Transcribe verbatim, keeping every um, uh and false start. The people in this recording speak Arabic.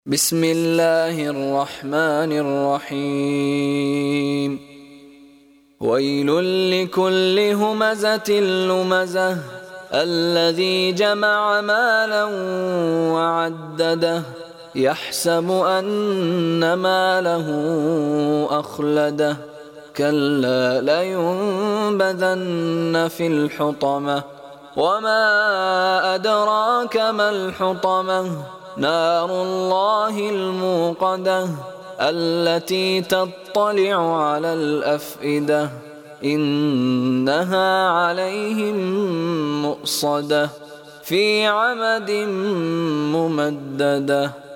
بسم الله الرحمن الرحيم ويل لكل همزة لمزة الذي جمع مالا وعدده يحسب أن ماله أخلده كلا لينبذن في الحطمة وما أدراك ما الحطمة نار الله الموقدة التي تطلع على الأفئدة إنها عليهم مؤصدة في عمد ممددة.